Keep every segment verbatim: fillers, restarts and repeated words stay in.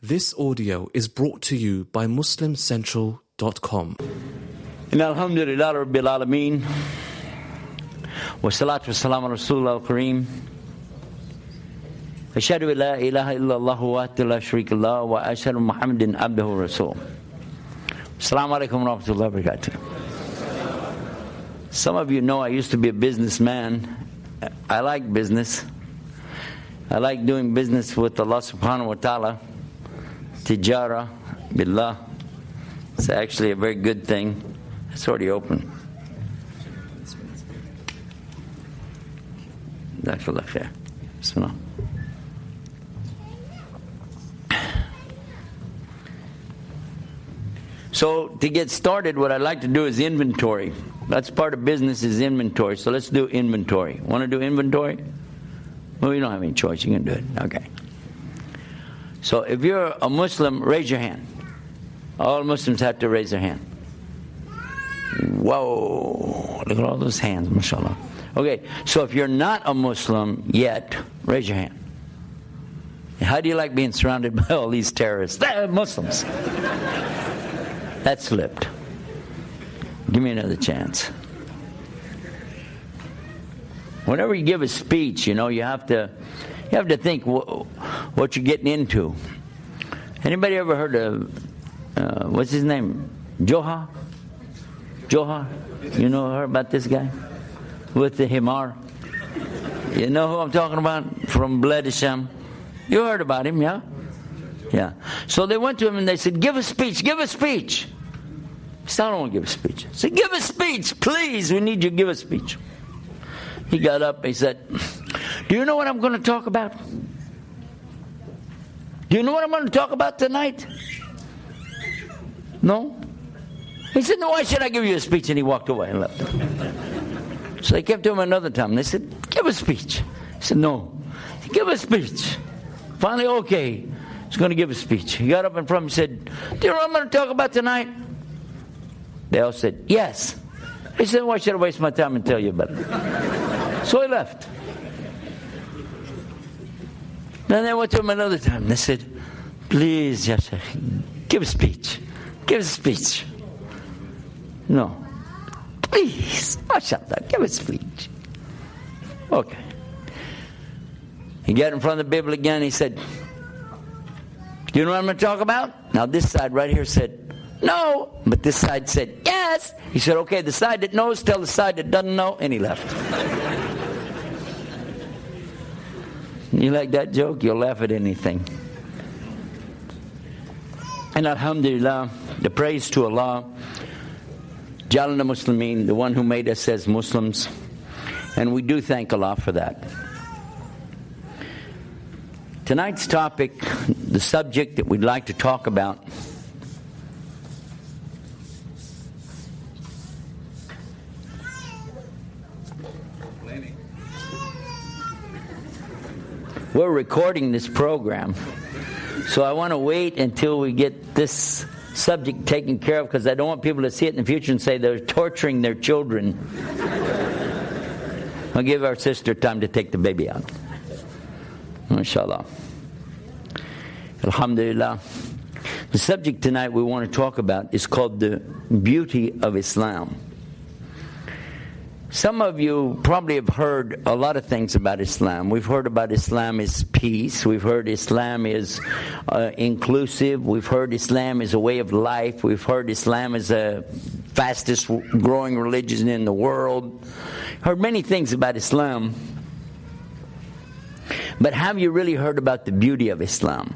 This audio is brought to you by Muslim Central dot com. Alhamdulillah Rabbil Alameen. Wa salatu wa salam ala Rasulullah al-Kareem. Ashhadu an la ilaha illallah wa la sharika lah wa ashhadu Muhammadan abduhu wa rasul. Assalamu alaikum wa rahmatullahi wa barakatuh. Some of you know I used to be a businessman. I like business. I like doing business with Allah subhanahu wa ta'ala. Tijara, billah. It's actually a very good thing. It's already open. Jazakallah khair. Bismillah. So to get started, what I'd like to do is inventory. That's part of business is inventory. So let's do inventory. Want to do inventory? Well, you don't have any choice. You can do it. Okay. So if you're a Muslim, raise your hand. All Muslims have to raise their hand. Whoa. Look at all those hands, mashallah. Okay, so if you're not a Muslim yet, raise your hand. How do you like being surrounded by all these terrorists? They're Muslims. That slipped. Give me another chance. Whenever you give a speech, you know, you have to you have to think wh- what you're getting into. Anybody ever heard of uh, what's his name? Johar? Johar? You know heard about this guy with the himar? You know who I'm talking about from Bled Hashem? You heard about him, yeah? Yeah. So they went to him and they said, "Give a speech, give a speech." He said, "I don't want to give a speech." I said, "Give a speech, please. We need you to give a speech." He got up, he said, "Do you know what I'm going to talk about? Do you know what I'm going to talk about tonight?" No? He said, "No, why should I give you a speech?" And he walked away and left. So they came to him another time. They said, "Give a speech." He said, "No." "Give a speech." Finally, okay. He's going to give a speech. He got up in front and said, "Do you know what I'm going to talk about tonight?" They all said, "Yes." He said, "Why should I waste my time and tell you about it?" So he left. Then they went to him another time. They said, "Please, Ya Sheikh, give a speech. Give a speech." "No." "Please, mashallah, give a speech." Okay. He got in front of the Bible again. He said, "Do you know what I'm going to talk about?" Now this side right here said, "No," but this side said, "Yes." He said, "Okay, the side that knows, tell the side that doesn't know," and he left. You like that joke? You'll laugh at anything. And alhamdulillah, the praise to Allah, Jalna Muslimin, the one who made us as Muslims, and we do thank Allah for that. Tonight's topic, the subject that we'd like to talk about, we're recording this program, so I want to wait until we get this subject taken care of, because I don't want people to see it in the future and say they're torturing their children. I'll give our sister time to take the baby out. MashaAllah. Alhamdulillah. The subject tonight we want to talk about is called the beauty of Islam. Some of you probably have heard a lot of things about Islam. We've heard about Islam is peace. We've heard Islam is uh, inclusive. We've heard Islam is a way of life. We've heard Islam is the fastest growing religion in the world. Heard many things about Islam. But have you really heard about the beauty of Islam?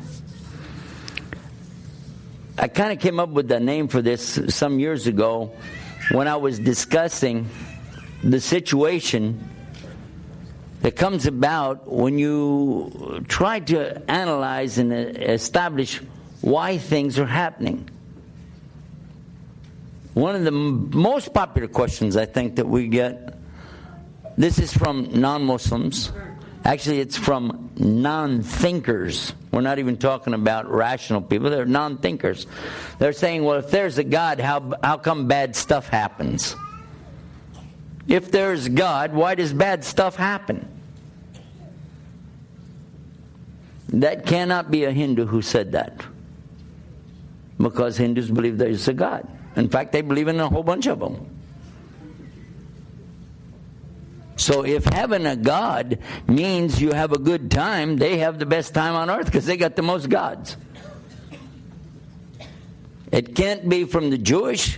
I kind of came up with the name for this some years ago when I was discussing the situation that comes about when you try to analyze and establish why things are happening. One of the m- most popular questions I think that we get, this is from non-Muslims. Actually, it's from non-thinkers. We're not even talking about rational people. They're non-thinkers. They're saying, well, if there's a God, how how come bad stuff happens? If there's God, why does bad stuff happen? That cannot be a Hindu who said that. Because Hindus believe there is a God. In fact, they believe in a whole bunch of them. So if having a God means you have a good time, they have the best time on earth because they got the most gods. It can't be from the Jewish,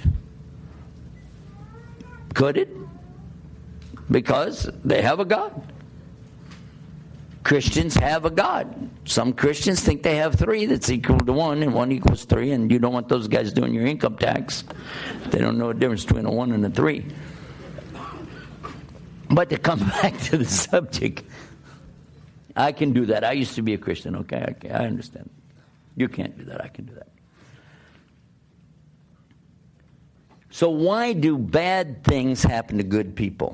could it? Because they have a God. Christians have a God. Some Christians think they have three that's equal to one, and one equals three, and you don't want those guys doing your income tax. They don't know the difference between a one and a three. But to come back to the subject, I can do that. I used to be a Christian, okay? Okay, I understand. You can't do that. I can do that. So why do bad things happen to good people?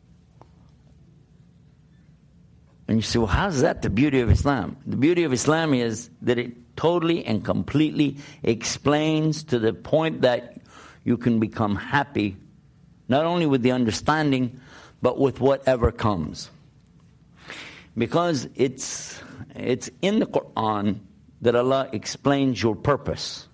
And you say, well, how's that the beauty of Islam? The beauty of Islam is that it totally and completely explains to the point that you can become happy, not only with the understanding, but with whatever comes. Because it's, it's in the Quran that Allah explains your purpose.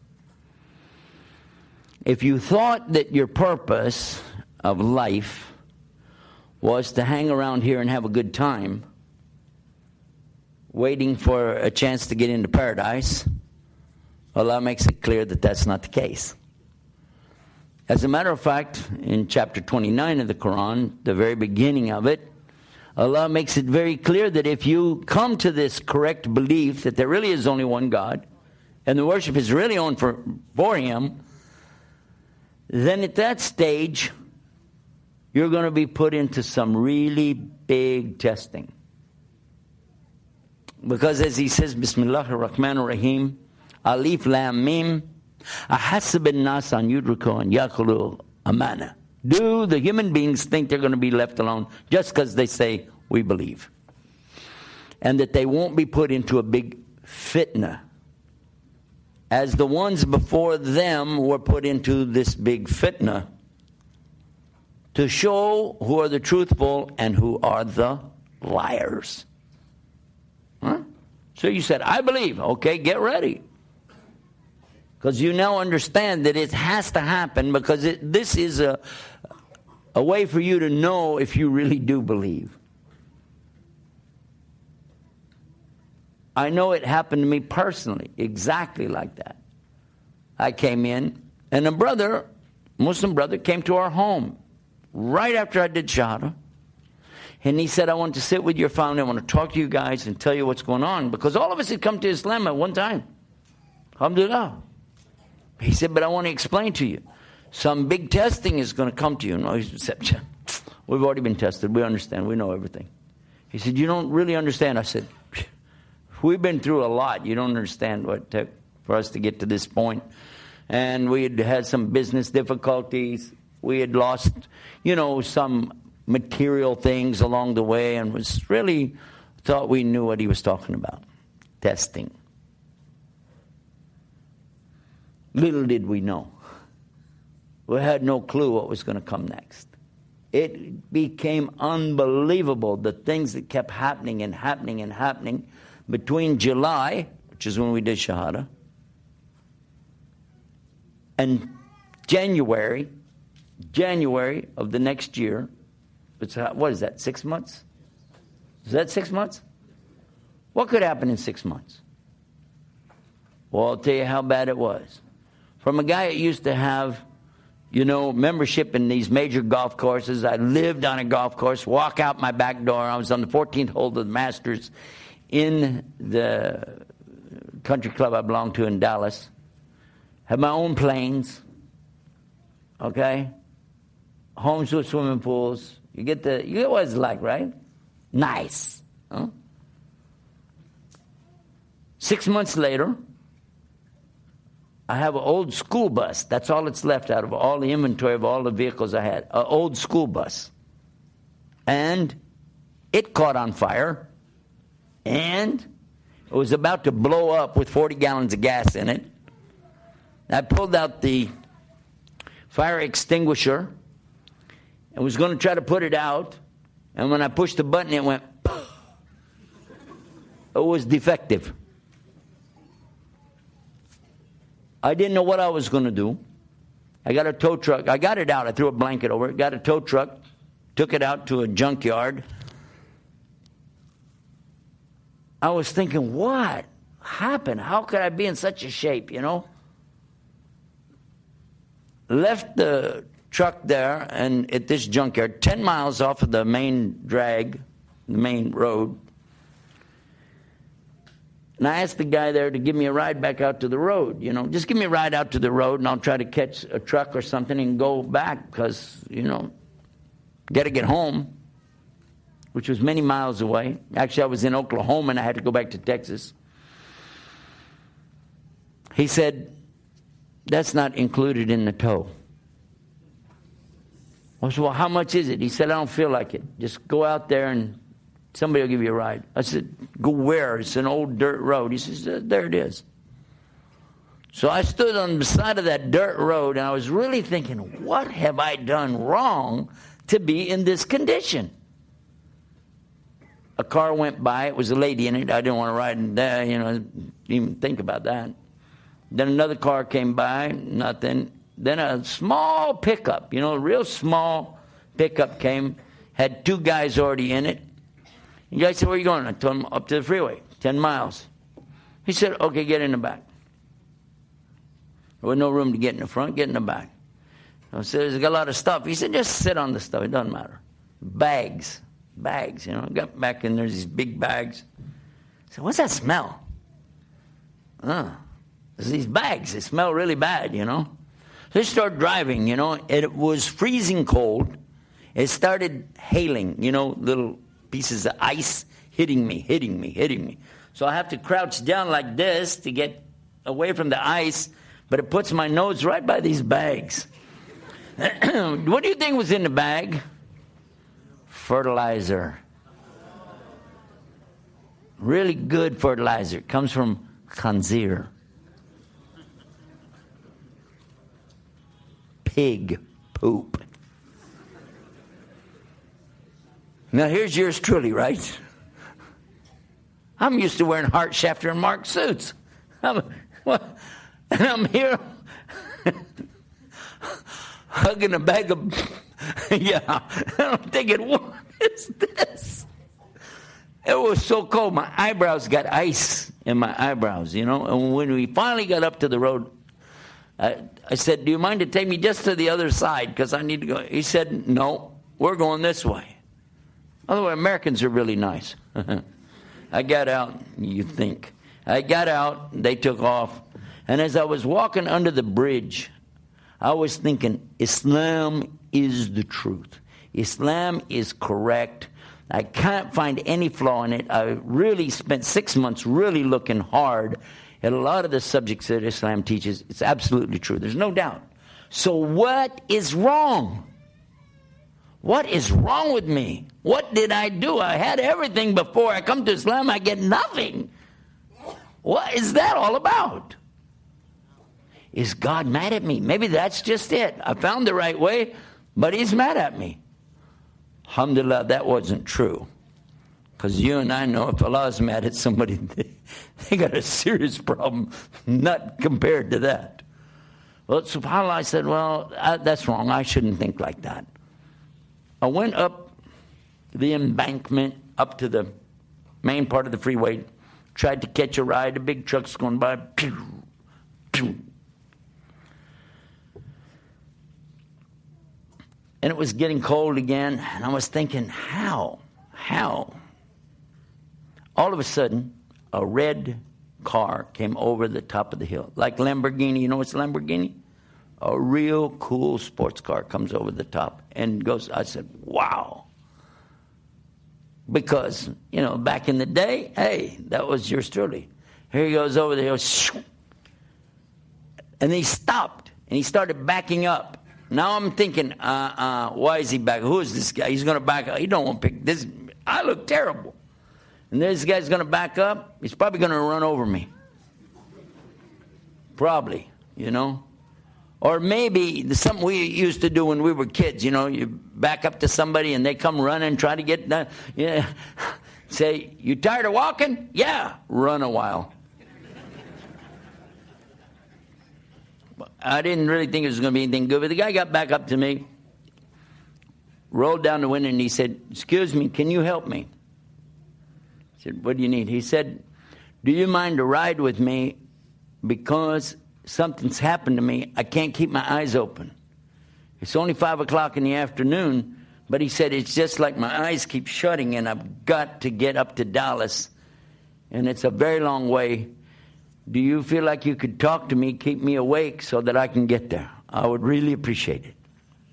If you thought that your purpose of life was to hang around here and have a good time, waiting for a chance to get into paradise, Allah makes it clear that that's not the case. As a matter of fact, in chapter twenty-nine of the Quran, the very beginning of it, Allah makes it very clear that if you come to this correct belief that there really is only one God, and the worship is really on for, for Him, then at that stage, you're going to be put into some really big testing. Because as he says, Bismillahir Rahmanir Rahim, Alif Lam Mim, Ahasib an-nas an yudriku an yaqulu amana. Do the human beings think they're going to be left alone just because they say, we believe? And that they won't be put into a big fitna, as the ones before them were put into this big fitna, to show who are the truthful and who are the liars. Huh? So you said, I believe. Okay, get ready. Because you now understand that it has to happen, because it, this is a, a way for you to know if you really do believe. I know it happened to me personally, exactly like that. I came in, and a brother, Muslim brother, came to our home right after I did Shahada. And he said, I want to sit with your family. I want to talk to you guys and tell you what's going on. Because all of us had come to Islam at one time. Alhamdulillah. He said, but I want to explain to you. Some big testing is going to come to you. No, he said, we've already been tested. We understand. We know everything. He said, you don't really understand. I said, we've been through a lot. You don't understand what took for us to get to this point. And we had had some business difficulties. We had lost, you know, some material things along the way, and was really thought we knew what he was talking about. Testing. Little did we know. We had no clue what was going to come next. It became unbelievable, the things that kept happening and happening and happening between July, which is when we did Shahada, and January, January of the next year. It's, what is that, six months? Is that six months? What could happen in six months? Well, I'll tell you how bad it was. From a guy that used to have, you know, membership in these major golf courses. I lived on a golf course, walk out my back door. I was on the fourteenth hole of the Masters in the country club I belonged to in Dallas. Had my own planes, okay? Homes with swimming pools. You get the, you get what it's like, right? Nice. Huh? Six months later, I have an old school bus. That's all that's left out of all the inventory of all the vehicles I had. An old school bus. And it caught on fire. And it was about to blow up with forty gallons of gas in it. I pulled out the fire extinguisher and was going to try to put it out. And when I pushed the button, it went, it was defective. I didn't know what I was going to do. I got a tow truck. I got it out. I threw a blanket over it. Got a tow truck. Took it out to a junkyard. I was thinking, what happened? How could I be in such a shape, you know? Left the truck there and at this junkyard, ten miles off of the main drag, the main road. And I asked the guy there to give me a ride back out to the road, you know. Just give me a ride out to the road and I'll try to catch a truck or something and go back because, you know, got to get home, which was many miles away. Actually, I was in Oklahoma and I had to go back to Texas. He said, that's not included in the tow. I said, well, how much is it? He said, I don't feel like it. Just go out there and somebody will give you a ride. I said, go where? It's an old dirt road. He says, there it is. So I stood on the side of that dirt road and I was really thinking, what have I done wrong to be in this condition? A car went by. It was a lady in it. I didn't want to ride in there, you know, even think about that. Then another car came by, nothing. Then a small pickup, you know, a real small pickup came, had two guys already in it. The guy said, where are you going? I told him, up to the freeway, ten miles. He said, okay, get in the back. There was no room to get in the front, get in the back. I said, there's got a lot of stuff. He said, just sit on the stuff, it doesn't matter. Bags, bags, you know. I got back in there, these big bags. I said, what's that smell? Uh, there's these bags, they smell really bad, you know. So they started driving, you know. It was freezing cold. It started hailing, you know, little pieces of ice hitting me, hitting me, hitting me. So I have to crouch down like this to get away from the ice, but it puts my nose right by these bags. What do you think was in the bag? Fertilizer. Really good fertilizer. It comes from khanzir. Pig poop. Now here's yours truly, right? I'm used to wearing Hart, Schefter, and Mark suits. I'm, well, and I'm here hugging a bag of, yeah, I'm thinking, what is this? It was so cold. My eyebrows got ice in my eyebrows, you know. And when we finally got up to the road, I, I said, do you mind to take me just to the other side because I need to go? He said, no, we're going this way. Otherwise, Americans are really nice. I got out, you think. I got out, they took off. And as I was walking under the bridge, I was thinking, Islam is the truth. Islam is correct. I can't find any flaw in it. I really spent six months really looking hard at a lot of the subjects that Islam teaches. It's absolutely true. There's no doubt. So what is wrong? What is wrong with me? What did I do? I had everything before I come to Islam. I get nothing. What is that all about? Is God mad at me? Maybe that's just it. I found the right way, but he's mad at me. Alhamdulillah, that wasn't true. Because you and I know if Allah is mad at somebody, they, they got a serious problem, not compared to that. Well, subhanAllah, I said, well, I, that's wrong. I shouldn't think like that. I went up the embankment, up to the main part of the freeway, tried to catch a ride. A big truck's going by. Pew, pew. And it was getting cold again, and I was thinking, how? How? All of a sudden, a red car came over the top of the hill. Like Lamborghini, you know what's a Lamborghini? A real cool sports car comes over the top and goes, I said, wow. Because, you know, back in the day, hey, that was yours truly. Here he goes over the hill, and he stopped, and he started backing up. Now I'm thinking, uh, uh, why is he back? Who is this guy? He's going to back up. He don't want to pick this. I look terrible. And this guy's going to back up. He's probably going to run over me. Probably, you know. Or maybe something we used to do when we were kids, you know. You back up to somebody and they come running, try to get done. Yeah. Say, you tired of walking? Yeah. Run a while. I didn't really think it was going to be anything good, but the guy got back up to me, rolled down the window, and he said, "Excuse me, can you help me?" I said, "What do you need?" He said, "Do you mind to ride with me because something's happened to me. I can't keep my eyes open. It's only five o'clock in the afternoon, but," he said, "it's just like my eyes keep shutting, and I've got to get up to Dallas, and it's a very long way. Do you feel like you could talk to me, keep me awake so that I can get there? I would really appreciate it."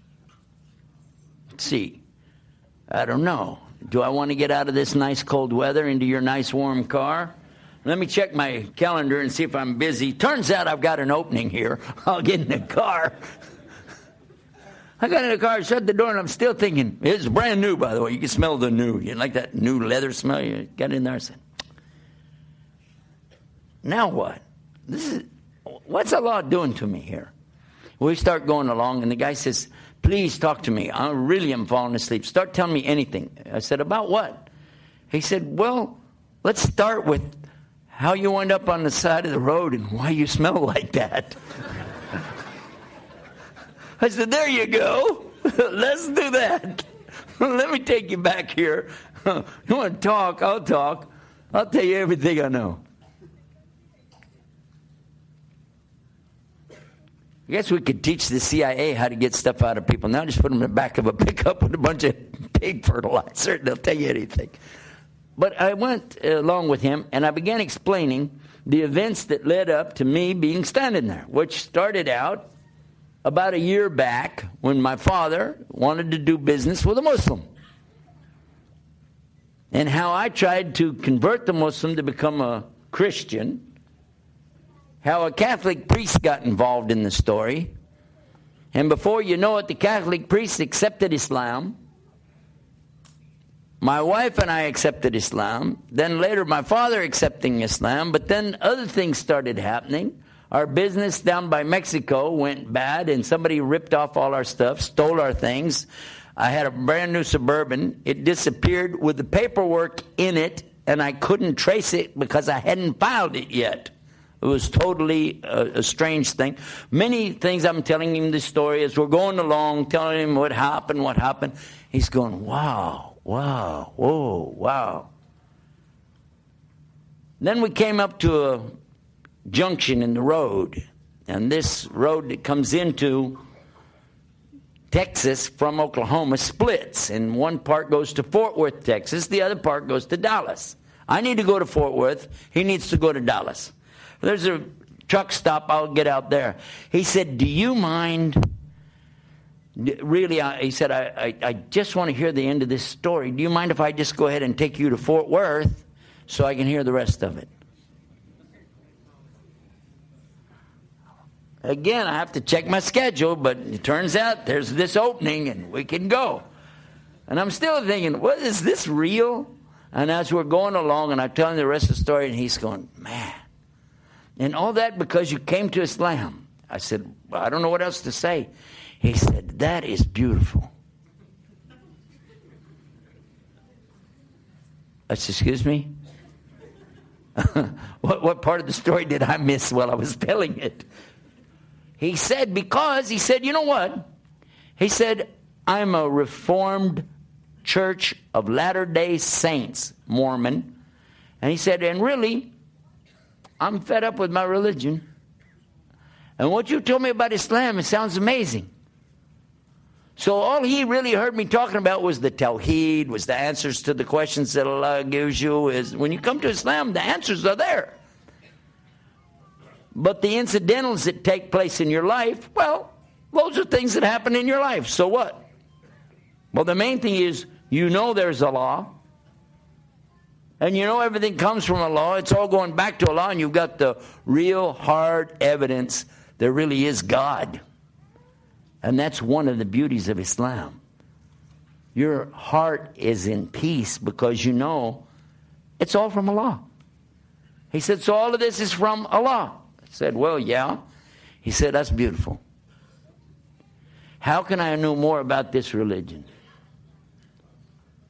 Let's see. I don't know. Do I want to get out of this nice cold weather into your nice warm car? Let me check my calendar and see if I'm busy. Turns out I've got an opening here. I'll get in the car. I got in the car, shut the door, and I'm still thinking, it's brand new, by the way. You can smell the new. You like that new leather smell? You got in there and said, now what? This is what's Allah doing to me here? We start going along, and the guy says, "Please talk to me. I really am falling asleep. Start telling me anything." I said, "About what?" He said, "Well, let's start with how you end up on the side of the road and why you smell like that." I said, "There you go. Let's do that. Let me take you back here. You want to talk? I'll talk. I'll tell you everything I know." I guess we could teach the C I A how to get stuff out of people. Now just put them in the back of a pickup with a bunch of pig fertilizer, and they'll tell you anything. But I went along with him, and I began explaining the events that led up to me being standing there, which started out about a year back when my father wanted to do business with a Muslim. And how I tried to convert the Muslim to become a Christian. How a Catholic priest got involved in the story. And before you know it, the Catholic priest accepted Islam. My wife and I accepted Islam. Then later my father accepting Islam. But then other things started happening. Our business down by Mexico went bad, and somebody ripped off all our stuff, stole our things. I had a brand new Suburban. It disappeared with the paperwork in it, and I couldn't trace it because I hadn't filed it yet. It was totally a, a strange thing. Many things I'm telling him this story as we're going along, telling him what happened, what happened. He's going, wow, wow, whoa, wow. Then we came up to a junction in the road. And this road that comes into Texas from Oklahoma splits. And one part goes to Fort Worth, Texas. The other part goes to Dallas. I need to go to Fort Worth. He needs to go to Dallas. There's a truck stop. I'll get out there. He said, "Do you mind?" Really, I, he said, I, I, I just want to hear the end of this story. Do you mind if I just go ahead and take you to Fort Worth so I can hear the rest of it? Again, I have to check my schedule, but it turns out there's this opening and we can go. And I'm still thinking, what, is this real? And as we're going along and I'm telling the rest of the story, and he's going, man. And all that because you came to Islam. I said, well, I don't know what else to say. He said, that is beautiful. I said, excuse me? what, what part of the story did I miss while I was telling it? He said, because, he said, you know what? He said, I'm a Reformed Church of Latter-day Saints, Mormon. And he said, and really, I'm fed up with my religion. And what you told me about Islam, it sounds amazing. So all he really heard me talking about was the Tawheed, was the answers to the questions that Allah gives you. Is when you come to Islam, the answers are there. But the incidentals that take place in your life, well, those are things that happen in your life. So what? Well, the main thing is, you know there's Allah. And you know everything comes from Allah. It's all going back to Allah. And you've got the real hard evidence there really is God. And that's one of the beauties of Islam. Your heart is in peace because you know it's all from Allah. He said, so all of this is from Allah. I said, well, yeah. He said, that's beautiful. How can I know more about this religion?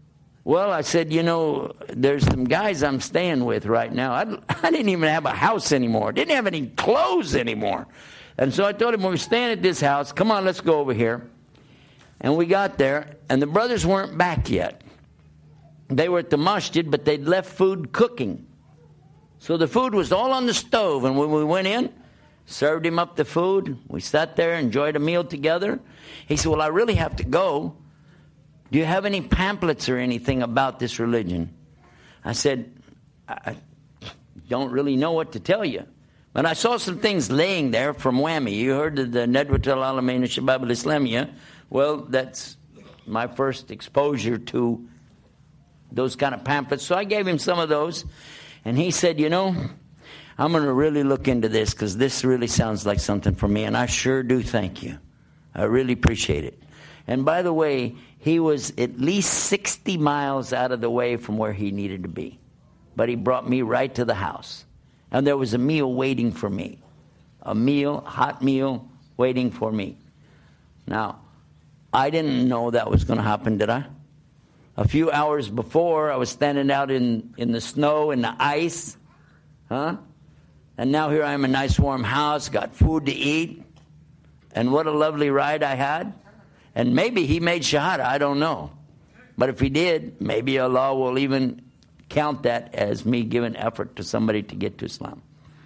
Well, I said, you know, there's some guys I'm staying with right now. I, I didn't even have a house anymore. Didn't have any clothes anymore. And so I told him, we're staying at this house. Come on, let's go over here. And we got there, and the brothers weren't back yet. They were at the masjid, but they'd left food cooking. So the food was all on the stove. And when we went in, served him up the food. We sat there, enjoyed a meal together. He said, well, I really have to go. Do you have any pamphlets or anything about this religion? I said, I don't really know what to tell you. But I saw some things laying there from Whammy. You heard of the Nadwat al-Alamin Shabab al-Islamiyya. Well, that's my first exposure to those kind of pamphlets. So I gave him some of those. And he said, you know, I'm going to really look into this because this really sounds like something for me. And I sure do thank you. I really appreciate it. And by the way, he was at least sixty miles out of the way from where he needed to be. But he brought me right to the house. And there was a meal waiting for me. A meal, hot meal, waiting for me. Now, I didn't know that was going to happen, did I? A few hours before, I was standing out in, in the snow, in the ice. Huh? And now here I am in a nice warm house, got food to eat. And what a lovely ride I had. And maybe he made shahada, I don't know. But if he did, maybe Allah will even count that as me giving effort to somebody to get to Islam.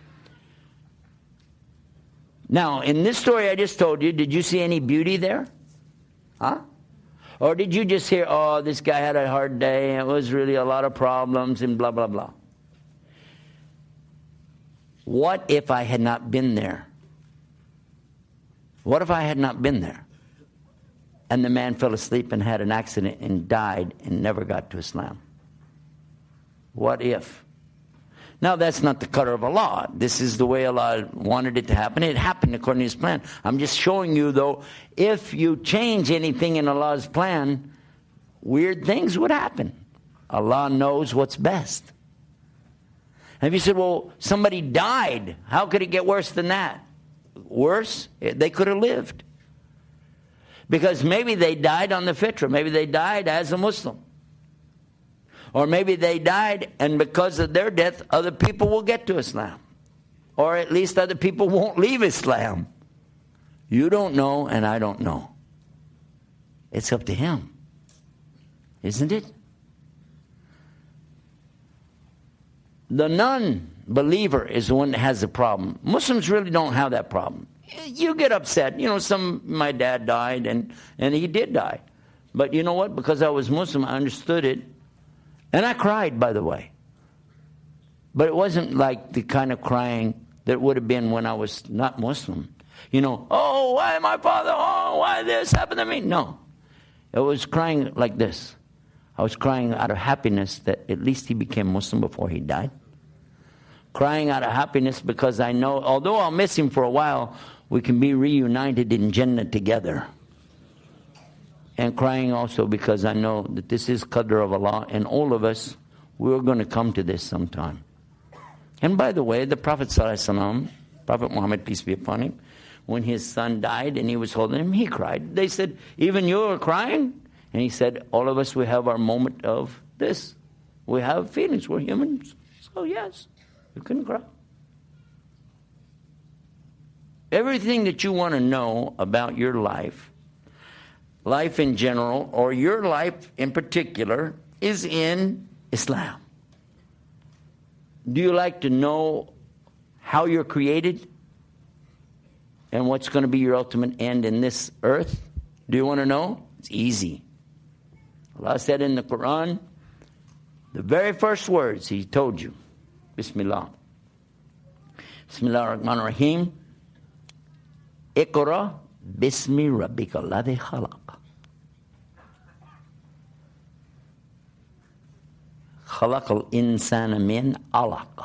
Now, in this story I just told you, did you see any beauty there? Huh? Or did you just hear, oh, this guy had a hard day, it was really a lot of problems and blah, blah, blah. What if I had not been there? What if I had not been there? And the man fell asleep and had an accident and died and never got to Islam. What if? Now, that's not the qadr of Allah. This is the way Allah wanted it to happen. It happened according to His plan. I'm just showing you, though, if you change anything in Allah's plan, weird things would happen. Allah knows what's best. And if you said, well, somebody died, how could it get worse than that? Worse? They could have lived. Because maybe they died on the fitra. Maybe they died as a Muslim. Or maybe they died and because of their death, other people will get to Islam. Or at least other people won't leave Islam. You don't know and I don't know. It's up to Him. Isn't it? The non-believer is the one that has the problem. Muslims really don't have that problem. You get upset. You know, some, my dad died, and, and he did die. But you know what? Because I was Muslim, I understood it. And I cried, by the way. But it wasn't like the kind of crying that would have been when I was not Muslim. You know, oh, why my father, oh, why this happened to me? No. It was crying like this. I was crying out of happiness that at least he became Muslim before he died. Crying out of happiness because I know, although I'll miss him for a while, we can be reunited in Jannah together. And crying also because I know that this is qadr of Allah, and all of us, we're going to come to this sometime. And by the way, the Prophet ﷺ, Prophet Muhammad, peace be upon him, when his son died and he was holding him, he cried. They said, even you are crying? And he said, all of us, we have our moment of this. We have feelings, we're humans. So yes, you can cry. Everything that you want to know about your life, life in general, or your life in particular, is in Islam. Do you like to know how you're created and what's going to be your ultimate end in this earth? Do you want to know? It's easy. Allah said in the Quran, the very first words He told you, Bismillah. Bismillah ar-Rahman ar-Rahim. Iqra bismi rabbika alladhi khalaq. Khalaq al-insana min alaq.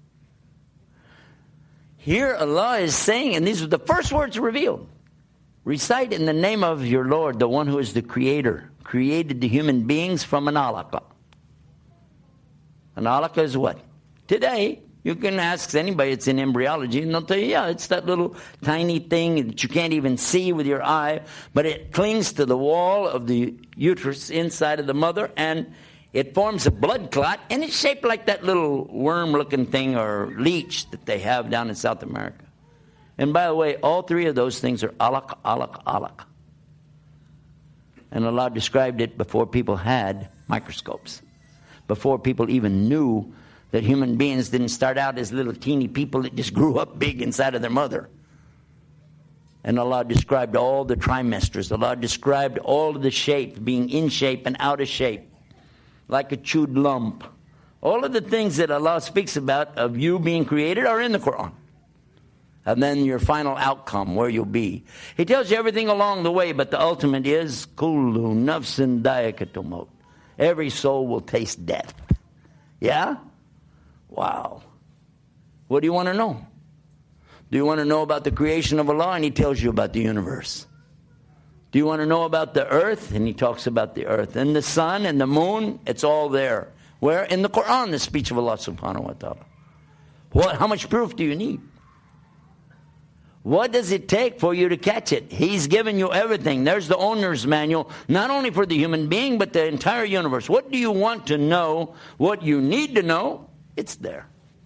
Here Allah is saying, and these are the first words revealed, recite in the name of your Lord, the one who is the creator, created the human beings from an alaqa. An alaqa is what? Today, you can ask anybody that's in embryology, and they'll tell you, yeah, it's that little tiny thing that you can't even see with your eye, but it clings to the wall of the uterus inside of the mother, and It forms a blood clot, and it's shaped like that little worm-looking thing or leech that they have down in South America. And by the way, all three of those things are alaq, alaq, alaq. And Allah described it before people had microscopes, before people even knew that human beings didn't start out as little teeny people that just grew up big inside of their mother. And Allah described all the trimesters. Allah described all of the shape, being in shape and out of shape, like a chewed lump. All of the things that Allah speaks about of you being created are in the Quran. And then your final outcome, where you'll be. He tells you everything along the way, but the ultimate is, Kullu nafsin da'iqatul maut. Every soul will taste death. Yeah? Wow. What do you want to know? Do you want to know about the creation of Allah? And He tells you about the universe. Do you want to know about the earth? And He talks about the earth. And the sun and the moon, it's all there. Where? In the Quran, the speech of Allah subhanahu wa ta'ala. What? How much proof do you need? What does it take for you to catch it? He's given you everything. There's the owner's manual, not only for the human being, but the entire universe. What do you want to know? What you need to know? It's there.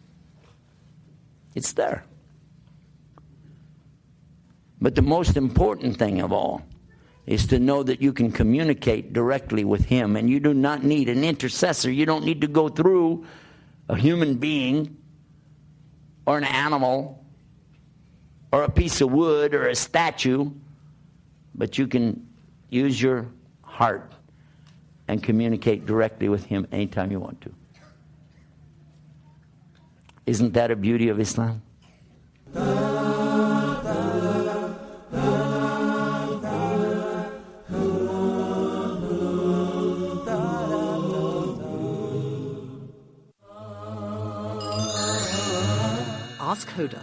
It's there. But the most important thing of all is to know that you can communicate directly with Him, and you do not need an intercessor. You don't need to go through a human being or an animal or a piece of wood or a statue, but you can use your heart and communicate directly with Him anytime you want to. Isn't that a beauty of Islam? Ask Huda.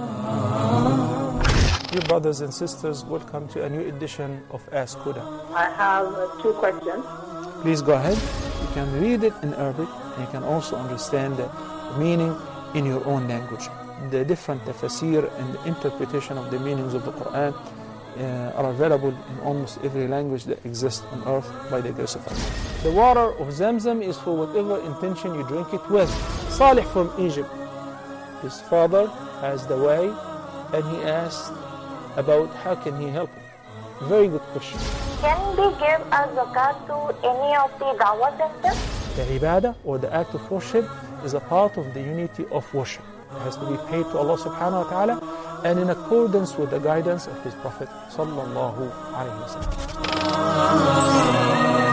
Dear brothers and sisters, welcome to a new edition of Ask Huda. I have two questions. Please go ahead. You can read it in Arabic, and you can also understand the meaning in your own language. The different tafsir and the interpretation of the meanings of the Quran uh, are available in almost every language that exists on earth by the grace of Allah. The water of Zamzam is for whatever intention you drink it with. Salih from Egypt, his father has the way, and he asked about how can he help him. Very good question. Can we give a zakat to any of the dawah centers? The ibadah, or the act of worship, is a part of the unity of worship. It has to be paid to Allah subhanahu wa ta'ala, and in accordance with the guidance of His Prophet sallallahu alayhi wa sallam.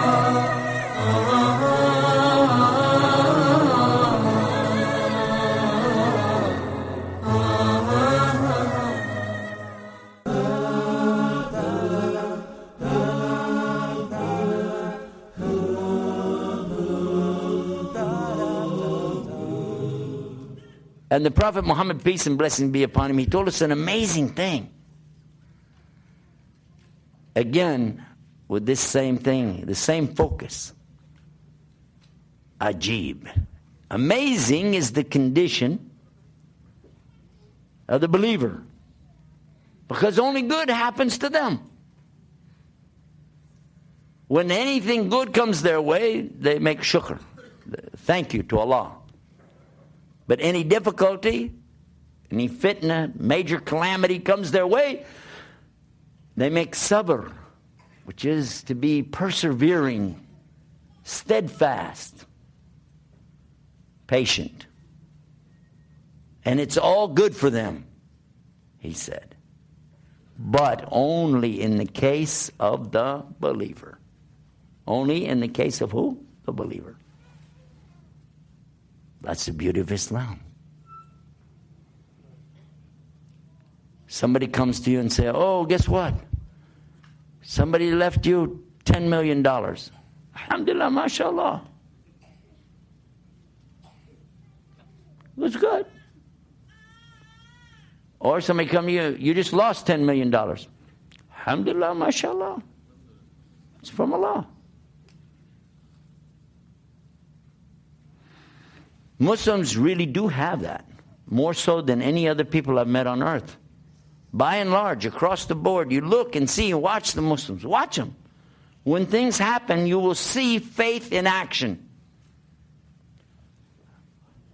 And the Prophet Muhammad, peace and blessing be upon him, he told us an amazing thing. Again, with this same thing, the same focus. Ajib. Amazing is the condition of the believer, because only good happens to them. When anything good comes their way, they make shukr. Thank you to Allah. But any difficulty, any fitna, major calamity comes their way, they make sabr, which is to be persevering, steadfast, patient. And it's all good for them, he said. But only in the case of the believer. Only in the case of who? The believer. That's the beauty of Islam. Somebody comes to you and say, oh, guess what? Somebody left you ten million dollars. Alhamdulillah, mashallah. It was good. Or somebody come to you, you just lost ten million dollars. Alhamdulillah, mashallah. It's from Allah. Muslims really do have that, more so than any other people I've met on earth. By and large, across the board, you look and see and watch the Muslims. Watch them. When things happen, you will see faith in action.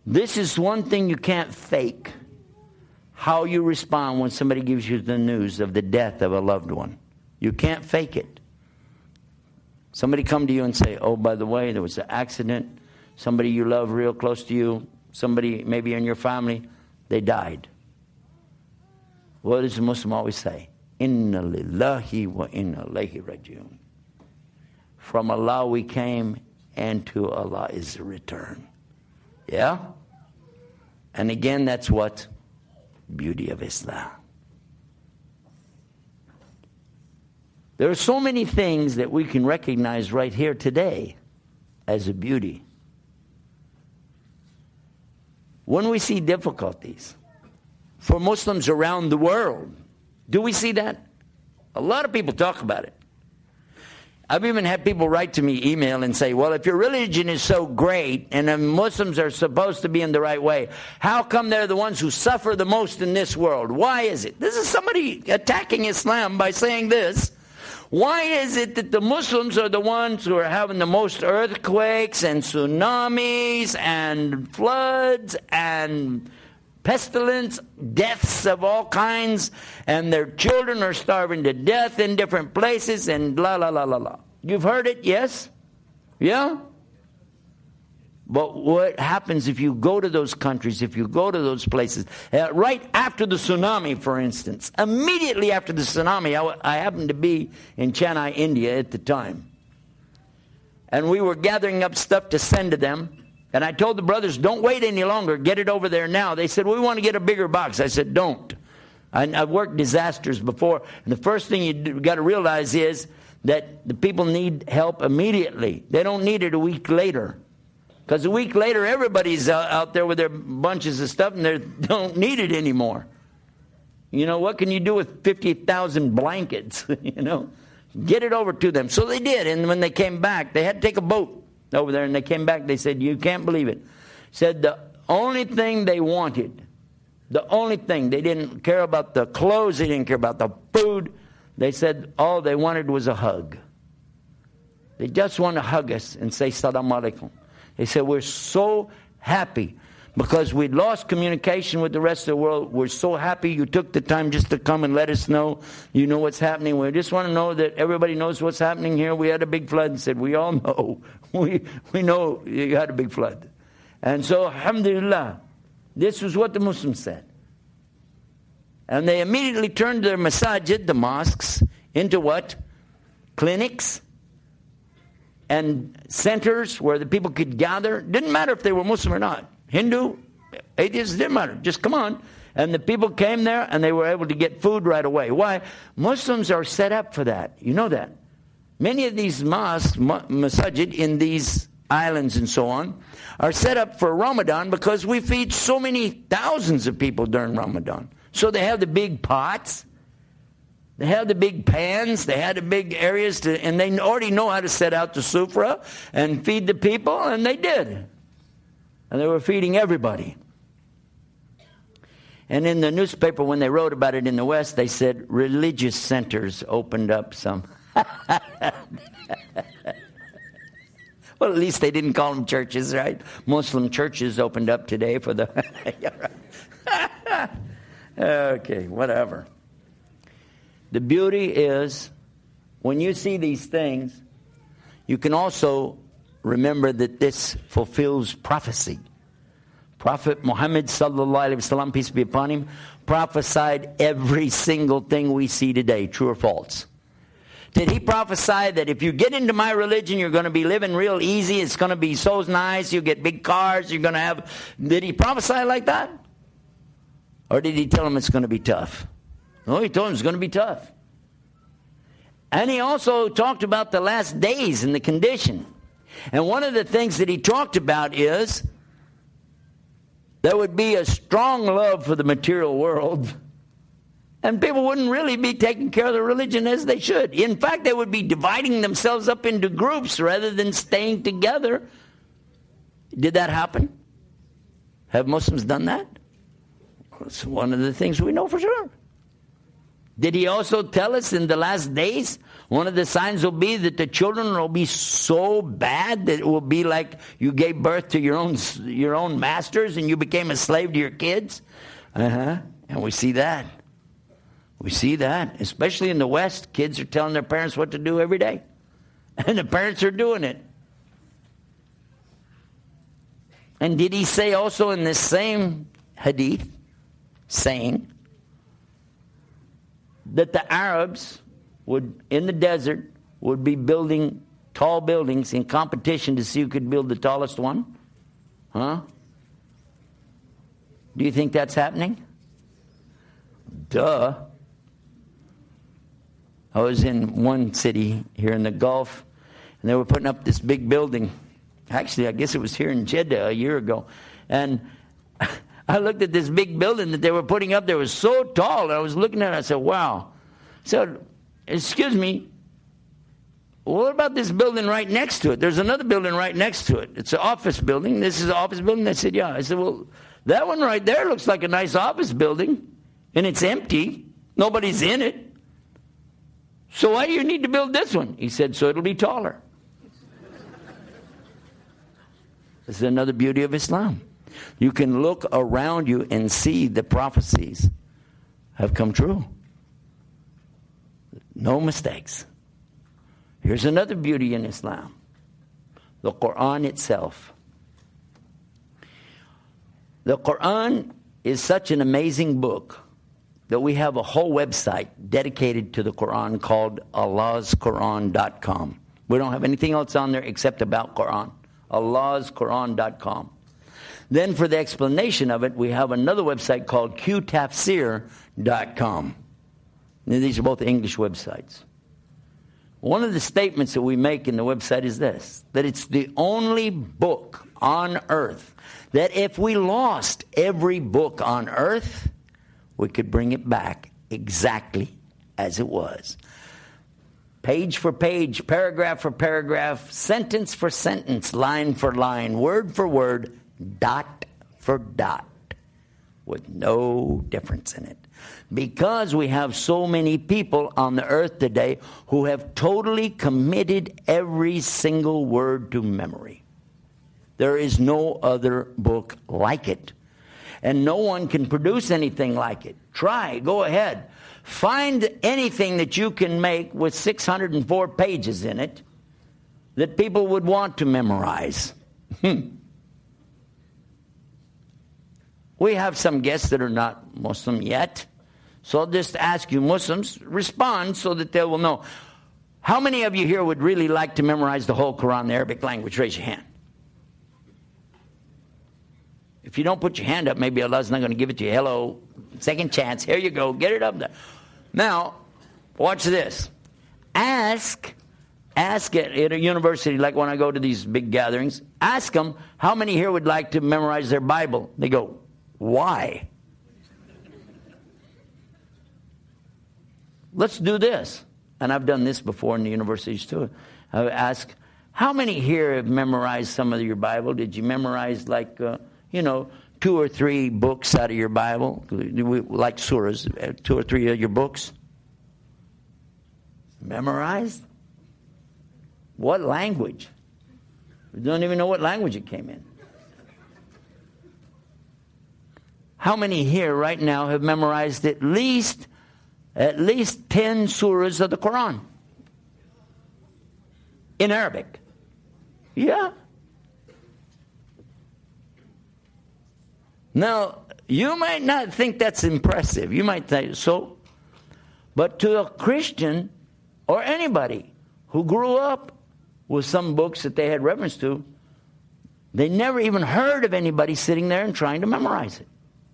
This is one thing you can't fake. How you respond when somebody gives you the news of the death of a loved one. You can't fake it. Somebody come to you and say, oh, by the way, there was an accident. Somebody you love real close to you, somebody maybe in your family, they died. What does the Muslim always say? Inna lillahi wa inna ilayhi rajiun. From Allah we came, and to Allah is the return. Yeah? And again, that's what? Beauty of Islam. There are so many things that we can recognize right here today as a beauty. When we see difficulties for Muslims around the world, do we see that? A lot of people talk about it. I've even had people write to me, email, and say, well, if your religion is so great and the Muslims are supposed to be in the right way, how come they're the ones who suffer the most in this world? Why is it? This is somebody attacking Islam by saying this. Why is it that the Muslims are the ones who are having the most earthquakes and tsunamis and floods and pestilence, deaths of all kinds, and their children are starving to death in different places, and la la la la la. You've heard it, yes? Yeah? But what happens if you go to those countries, if you go to those places, uh, right after the tsunami, for instance, immediately after the tsunami, I, I happened to be in Chennai, India at the time, and we were gathering up stuff to send to them. And I told the brothers, don't wait any longer. Get it over there now. They said, well, we want to get a bigger box. I said, don't. I, I've worked disasters before. And the first thing you've got to realize is that the people need help immediately. They don't need it a week later. Because a week later, everybody's out, out there with their bunches of stuff and they don't need it anymore. You know, what can you do with fifty thousand blankets? You know, get it over to them. So they did. And when they came back, they had to take a boat over there, and they came back. They said, you can't believe it. Said the only thing they wanted, the only thing, they didn't care about the clothes, they didn't care about the food. They said all they wanted was a hug. They just want to hug us and say salam alaikum. They said, we're so happy because we'd lost communication with the rest of the world. We're so happy you took the time just to come and let us know you know what's happening. We just want to know that everybody knows what's happening here. We had a big flood. And said, we all know. We, we know you had a big flood. And so, alhamdulillah, this was what the Muslims said. And they immediately turned their masajid, the mosques, into what? Clinics and centers where the people could gather. Didn't matter if they were Muslim or not. Hindu, atheist, didn't matter. Just come on. And the people came there and they were able to get food right away. Why? Muslims are set up for that. You know that. Many of these mosques, masajid in these islands and so on, are set up for Ramadan because we feed so many thousands of people during Ramadan. So they have the big pots. They have the big pans. They had the big areas to, and they already know how to set out the sufra and feed the people, and they did. And they were feeding everybody. And in the newspaper, when they wrote about it in the West, they said religious centers opened up some. Well, at least they didn't call them churches, right? Muslim churches opened up today for the... Okay, whatever. The beauty is, when you see these things, you can also remember that this fulfills prophecy. Prophet Muhammad sallallahu alaihi wasallam, peace be upon him, prophesied every single thing we see today, true or false. Did he prophesy that if you get into my religion, you're going to be living real easy, it's going to be so nice, you get big cars, you're going to have... Did he prophesy like that? Or did he tell him it's going to be tough? No, he told him it's going to be tough. And he also talked about the last days and the condition. And one of the things that he talked about is there would be a strong love for the material world. And people wouldn't really be taking care of their religion as they should. In fact, they would be dividing themselves up into groups rather than staying together. Did that happen? Have Muslims done that? Well, it's one of the things we know for sure. Did he also tell us in the last days One of the signs will be that the children will be so bad that it will be like you gave birth to your own your own masters and you became a slave to your kids. Uh-huh. And we see that. We see that. Especially in the West, kids are telling their parents what to do every day. And the parents are doing it. And did he say also in this same hadith, saying that the Arabs would, in the desert, would be building tall buildings in competition to see who could build the tallest one? Huh? Do you think that's happening? Duh. I was in one city here in the Gulf, and they were putting up this big building. Actually, I guess it was here in Jeddah a year ago. And I looked at this big building that they were putting up there. It was so tall. And I was looking at it. I said, wow. I said, excuse me, what about this building right next to it? There's another building right next to it. It's an office building. This is an office building. They said, yeah. I said, well, that one right there looks like a nice office building. And it's empty. Nobody's in it. So why do you need to build this one? He said, so it'll be taller. This is another beauty of Islam. You can look around you and see the prophecies have come true. No mistakes. Here's another beauty in Islam. The Quran itself. The Quran is such an amazing book that we have a whole website dedicated to the Quran called Allahs Quran dot com. We don't have anything else on there except about Quran. Allahs Quran dot com. Then for the explanation of it, we have another website called Q Tafsir dot com. These are both English websites. One of the statements that we make in the website is this, that it's the only book on earth that if we lost every book on earth, we could bring it back exactly as it was. Page for page, paragraph for paragraph, sentence for sentence, line for line, word for word, dot for dot, with no difference in it. Because we have so many people on the earth today who have totally committed every single word to memory. There is no other book like it. And no one can produce anything like it. Try, go ahead. Find anything that you can make with six hundred four pages in it that people would want to memorize. Hmm. We have some guests that are not Muslim yet. So I'll just ask you Muslims, respond so that they will know. How many of you here would really like to memorize the whole Quran in the Arabic language? Raise your hand. If you don't put your hand up, maybe Allah's not going to give it to you. Hello, second chance. Here you go. Get it up there. Now, watch this. Ask, ask at, at a university, like when I go to these big gatherings, ask them how many here would like to memorize their Bible. They go, why? Let's do this. And I've done this before in the universities too. I ask, how many here have memorized some of your Bible? Did you memorize like... Uh, you know, two or three books out of your Bible, like surahs, two or three of your books? Memorized? What language? We don't even know what language it came in. How many here right now have memorized at least, at least ten surahs of the Quran? In Arabic? Yeah. Now, you might not think that's impressive. You might think so. But to a Christian or anybody who grew up with some books that they had reference to, they never even heard of anybody sitting there and trying to memorize it.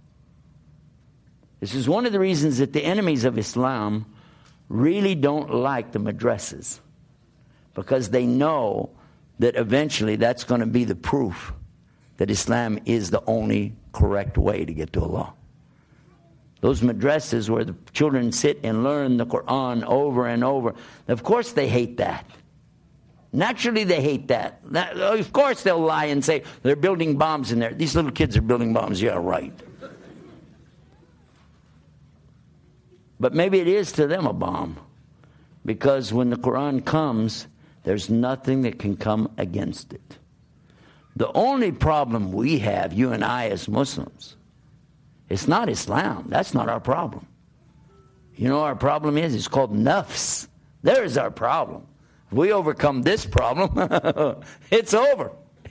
This is one of the reasons that the enemies of Islam really don't like the madrasas, because they know that eventually that's going to be the proof that Islam is the only correct way to get to Allah. Those madrasas where the children sit and learn the Quran over and over, of course they hate that. Naturally they hate that. that. Of course they'll lie and say they're building bombs in there. These little kids are building bombs. Yeah, right. But maybe it is to them a bomb. Because when the Quran comes, there's nothing that can come against it. The only problem we have, you and I as Muslims, it's not Islam. That's not our problem. You know what our problem is? It's called nafs. There's our problem. If we overcome this problem, it's over.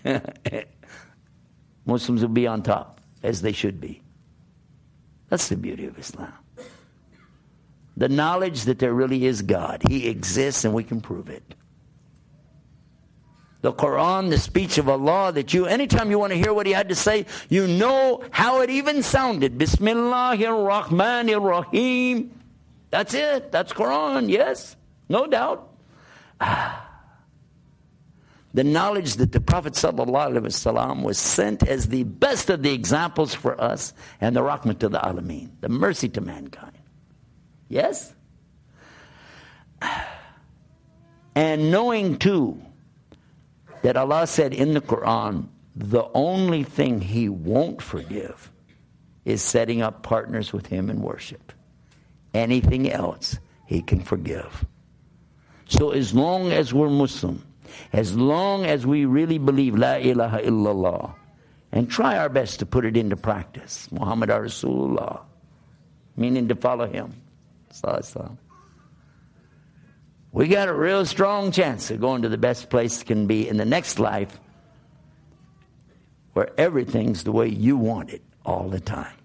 Muslims will be on top, as they should be. That's the beauty of Islam. The knowledge that there really is God. He exists and we can prove it. The Quran, the speech of Allah, that you, anytime you want to hear what He had to say, you know how it even sounded. Bismillahir Rahmanir Rahim. That's it. That's Quran. Yes. No doubt. Ah. The knowledge that the Prophet ﷺ was sent as the best of the examples for us, and the rahmah to the alameen, the mercy to mankind. Yes? And knowing too that Allah said in the Quran, the only thing He won't forgive is setting up partners with Him in worship. Anything else He can forgive. So as long as we're Muslim, as long as we really believe La ilaha illallah, and try our best to put it into practice, Muhammad Rasulullah, meaning to follow Him, we got a real strong chance of going to the best place it can be in the next life, where everything's the way you want it all the time.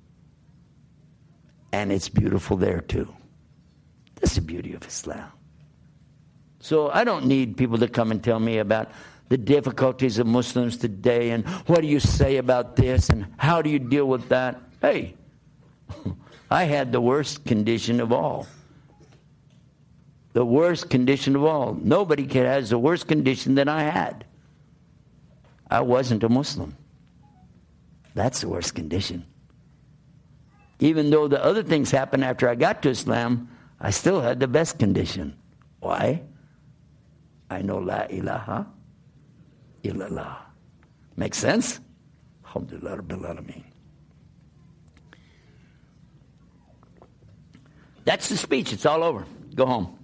And it's beautiful there too. That's the beauty of Islam. So I don't need people to come and tell me about the difficulties of Muslims today and what do you say about this and how do you deal with that. Hey, I had the worst condition of all. The worst condition of all. Nobody has the worst condition than I had. I wasn't a Muslim. That's the worst condition. Even though the other things happened after I got to Islam, I still had the best condition. Why? I know La ilaha illallah. Make sense? Alhamdulillah Rabbil Alameen. That's the speech. It's all over. Go home.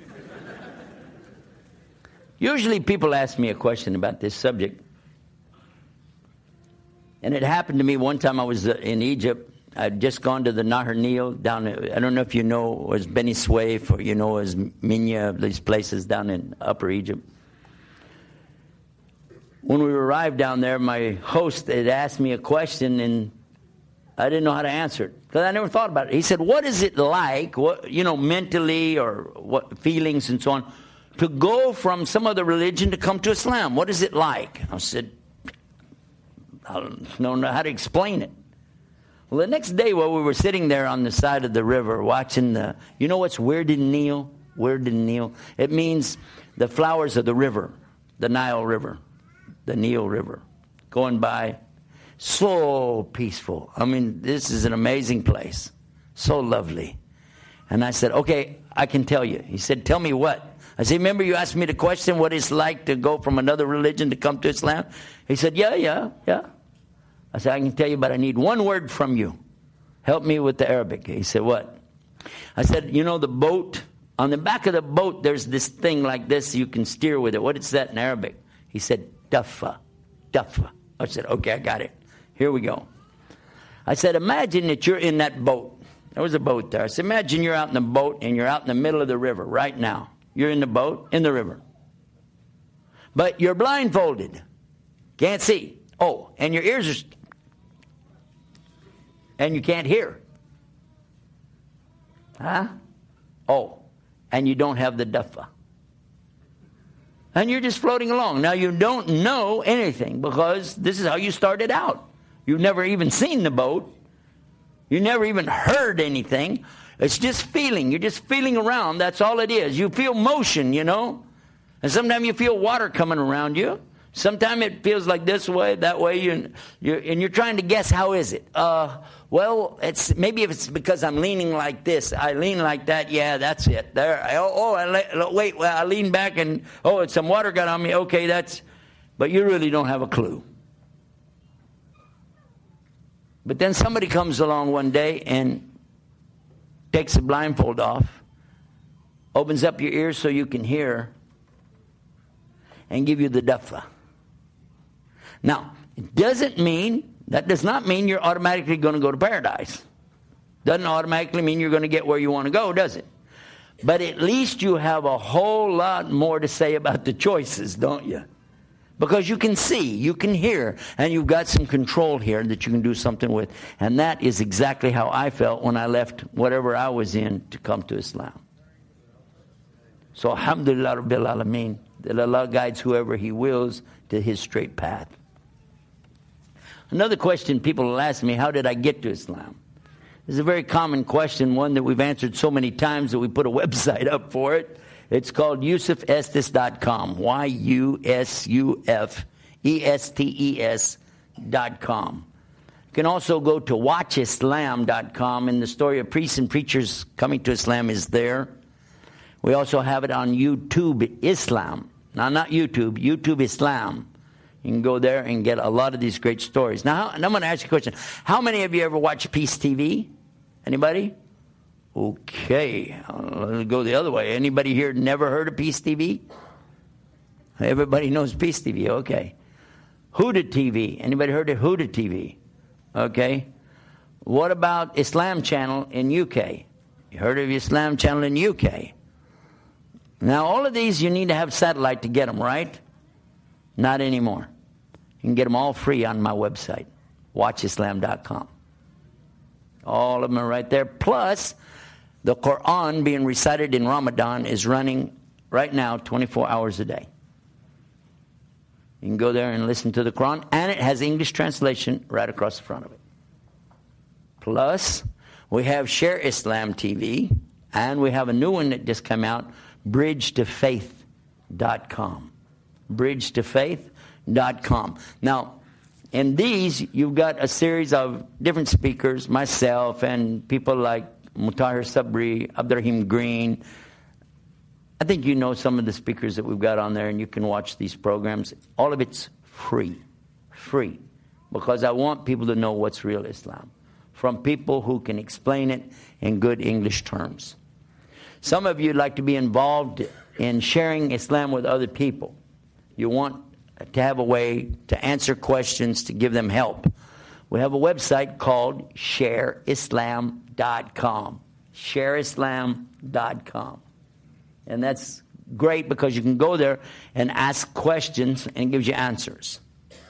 Usually people ask me a question about this subject. And it happened to me one time I was in Egypt. I'd just gone to the Nahar Nil down, I don't know if you know, it was Beni Suef or you know as Minya, these places down in Upper Egypt. When we arrived down there, my host had asked me a question and I didn't know how to answer it because I never thought about it. He said, what is it like, what, you know, mentally or what feelings and so on, to go from some other religion to come to Islam? What is it like? I said, I don't know how to explain it. Well, the next day while we were sitting there on the side of the river watching the, you know what's Weird Nil? Weird Nil? It means the flowers of the river, the Nile River, the Nile River, going by. So peaceful. I mean, this is an amazing place. So lovely. And I said, okay, I can tell you. He said, tell me what? I said, remember you asked me the question, what it's like to go from another religion to come to Islam? He said, yeah, yeah, yeah. I said, I can tell you, but I need one word from you. Help me with the Arabic. He said, what? I said, you know the boat? On the back of the boat, there's this thing like this. You can steer with it. What is that in Arabic? He said, daffa. Daffa. I said, okay, I got it. Here we go. I said, imagine that you're in that boat. There was a boat there. I said, imagine you're out in the boat and you're out in the middle of the river right now. You're in the boat, in the river. But you're blindfolded. Can't see. Oh, and your ears are... and you can't hear. Huh? Oh, and you don't have the daffa. And you're just floating along. Now, you don't know anything because this is how you started out. You've never even seen the boat. You never even heard anything. It's just feeling. You're just feeling around. That's all it is. You feel motion, you know. And sometimes you feel water coming around you. Sometimes it feels like this way, that way, you, you're, and you're trying to guess how is it. Uh, well, it's maybe if it's because I'm leaning like this, I lean like that. Yeah, that's it. There. I, oh, oh I, wait. Well, I lean back and oh, it's some water got on me. Okay, that's. But you really don't have a clue. But then somebody comes along one day and takes the blindfold off opens up your ears so you can hear, and give you the dafa. Now, it doesn't mean, that does not mean you're automatically going to go to paradise. Doesn't automatically mean you're going to get where you want to go, does it? But at least you have a whole lot more to say about the choices, don't you? Because you can see, you can hear, and you've got some control here that you can do something with. And that is exactly how I felt when I left whatever I was in to come to Islam. So alhamdulillah rabbil alameen, that Allah guides whoever He wills to His straight path. Another question people will ask me, how did I get to Islam? It's a very common question, one that we've answered so many times that we put a website up for it. It's called Yusuf Estes dot com, Y U S U F E S T E S dot com. You can also go to watch islam dot com, and the story of priests and preachers coming to Islam is there. We also have it on YouTube Islam. Now, not YouTube, YouTube Islam. You can go there and get a lot of these great stories. Now, I'm going to ask you a question. How many of you ever watch Peace T V? Anybody? Okay, I'll go the other way. Anybody here never heard of Peace T V? Everybody knows Peace T V, okay. Huda T V. Anybody heard of Huda T V? Okay. What about Islam Channel in U K? You heard of Islam Channel in U K? Now, all of these you need to have satellite to get them, right? Not anymore. You can get them all free on my website, watch islam dot com. All of them are right there. Plus, the Quran being recited in Ramadan is running right now twenty-four hours a day. You can go there and listen to the Quran, and it has English translation right across the front of it. Plus, we have Share Islam T V, and we have a new one that just came out, bridge to faith dot com. bridge to faith dot com. Now, in these, you've got a series of different speakers, myself and people like Mutahir Sabri, Abdurrahim Green. I think you know some of the speakers that we've got on there, and you can watch these programs. All of it's free. Free. Because I want people to know what's real Islam from people who can explain it in good English terms. Some of you like to be involved in sharing Islam with other people. You want to have a way to answer questions, to give them help. We have a website called share islam dot com. share islam dot com. And that's great because you can go there and ask questions and it gives you answers.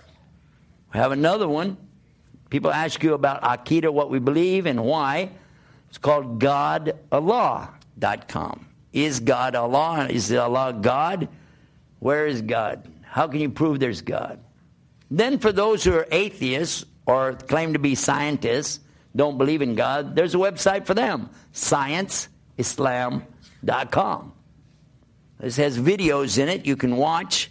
We have another one. People ask you about Aqidah, what we believe and why. It's called God Allah dot com. Is God Allah? Is Allah God? Where is God? How can you prove there's God? Then for those who are atheists or claim to be scientists, don't believe in God, there's a website for them, science islam dot com. This has videos in it you can watch.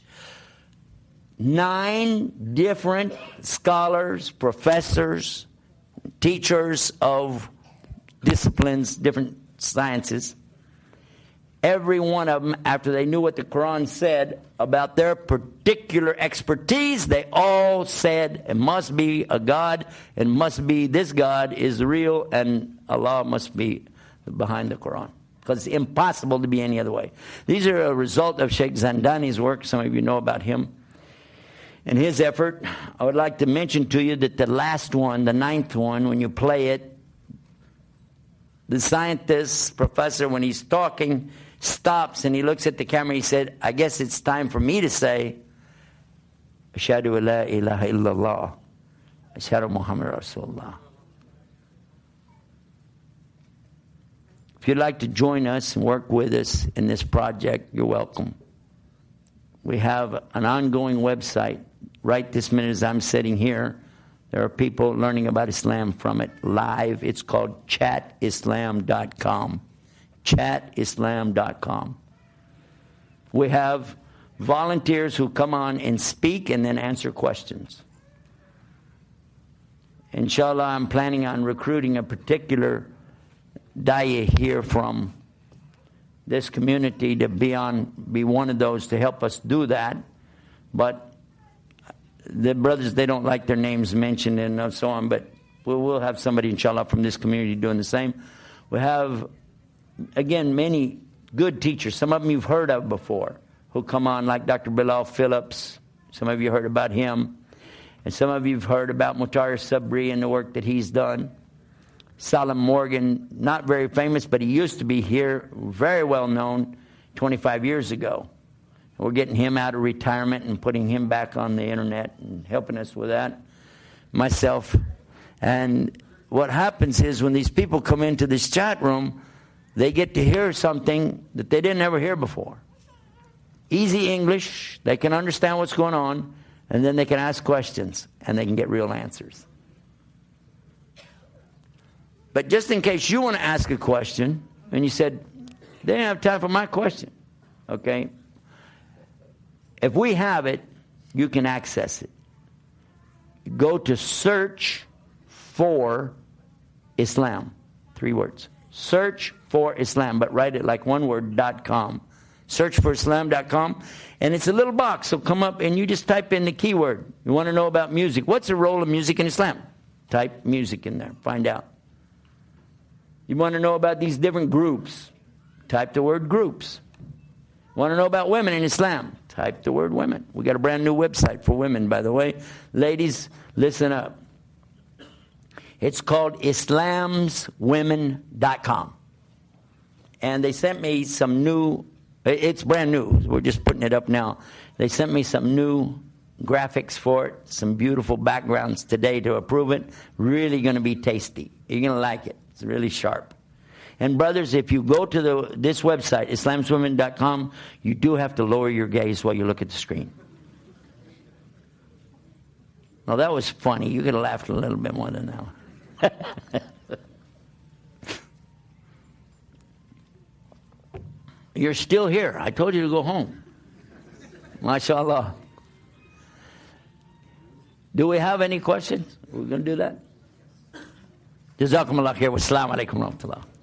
Nine different scholars, professors, teachers of disciplines, different sciences. Every one of them, after they knew what the Quran said about their particular expertise, they all said it must be a God, it must be this God is real, and Allah must be behind the Quran. Because it's impossible to be any other way. These are a result of Sheikh Zandani's work. Some of you know about him and his effort. I would like to mention to you that the last one, the ninth one, when you play it, the scientist, professor, when he's talking, stops and he looks at the camera. He said, I guess it's time for me to say, Ashhadu la ilaha illallah, Ashhadu Muhammad Rasulullah. If you'd like to join us and work with us in this project, you're welcome. We have an ongoing website. Right this minute as I'm sitting here, there are people learning about Islam from it live. It's called chat islam dot com. chat islam dot com. We have volunteers who come on and speak and then answer questions. Inshallah, I'm planning on recruiting a particular da'i here from this community to be on, be one of those to help us do that. But the brothers, they don't like their names mentioned and so on, but we will have somebody, inshallah, from this community doing the same. We have, again, many good teachers. Some of them you've heard of before, who come on, like Doctor Bilal Phillips. Some of you heard about him. And some of you have heard about Muhtar Sabri and the work that he's done. Salim Morgan, not very famous, but he used to be here, very well known, twenty-five years ago. We're getting him out of retirement and putting him back on the internet and helping us with that. Myself. And what happens is when these people come into this chat room, they get to hear something that they didn't ever hear before. Easy English, they can understand what's going on, and then they can ask questions, and they can get real answers. But just in case you want to ask a question, and you said, they didn't have time for my question, okay? If we have it, you can access it. Go to search for Islam. Three words. Search for Islam, but write it like one word, dot com. search for islam dot com, and it's a little box. So come up and you just type in the keyword. You want to know about music. What's the role of music in Islam? Type music in there. Find out. You want to know about these different groups? Type the word groups. Want to know about women in Islam? Type the word women. We got a brand new website for women, by the way. Ladies, listen up. It's called islams women dot com. And they sent me some new, it's brand new. We're just putting it up now. They sent me some new graphics for it, some beautiful backgrounds today to approve it. Really going to be tasty. You're going to like it. It's really sharp. And brothers, if you go to the this website, islams women dot com, you do have to lower your gaze while you look at the screen. Well, that was funny. You could have laughed a little bit more than that one. You're still here. I told you to go home. MashaAllah. Do we have any questions? We're going to do that? Jazakumullah khair. Wassalamu alaikum wa rahmatullah.